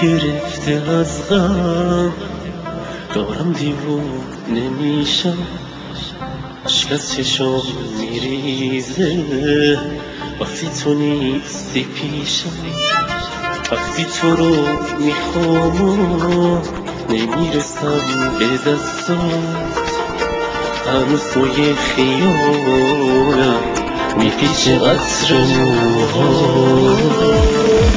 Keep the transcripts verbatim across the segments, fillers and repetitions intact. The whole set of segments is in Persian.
گرفته از غم دارم دیوونه میشم، اشک از چشم میریزه وقتی تو نیستی پیشم. وقتی تو رو میخوام و نمیرسم به دستات، هنوز توی خیالم میپیچه عطر موهات.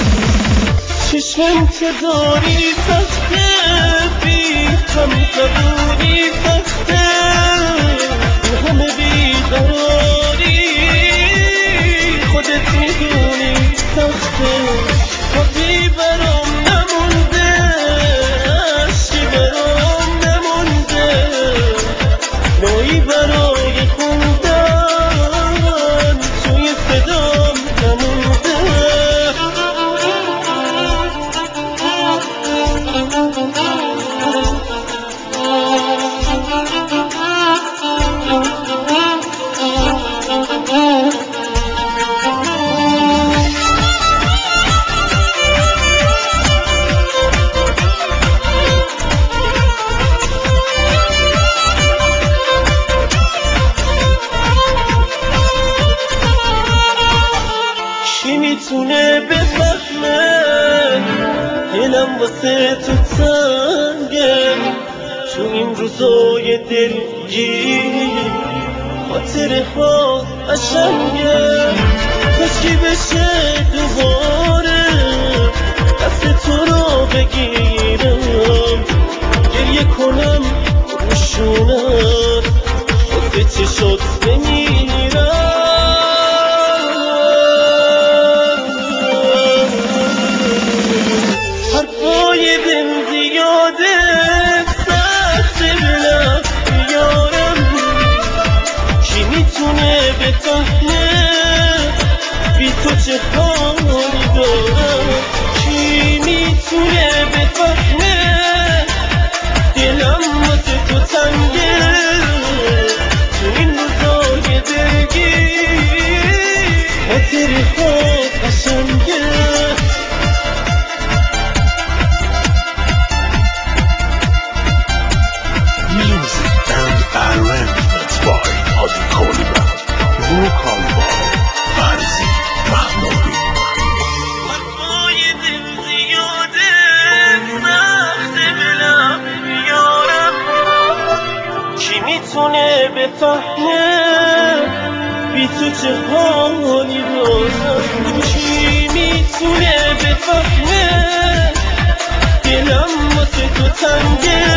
چشمم که داری سخته، بی هم زبونی سخته، این همه بیقراری خودت میدونی سخته. حقی برام نمونده، عشقی برام نمونده، نوعی برای خوندن توی صدام نمونده. کی میتونه بفهمه دلم واسه تو تنگه، تو این روزای دلگیر خاطره ها قشنگه. کاشکی بشه دوباره دست تو رو بگیرم، گریه کنم روشونت واسه چشات بمیرم. حرفای دل زیاده سخت دلم بیارم، کی میتونه بفهمه بی تو چه حالی دارم. کی میتونه بفهمه دلم واسه تو تنگه، تو این روزای دلگیر خاطره ها قشنگه. Music and arrangements by Hadi Koliba. Vocal by Farzi Mahmoudi. حرفای دل زیاده سخت دلم بیارم، کی میتونه بفهمه بی تو چه حالی دارم. کی میتونه بفهمه دلم واسه تو تنگه،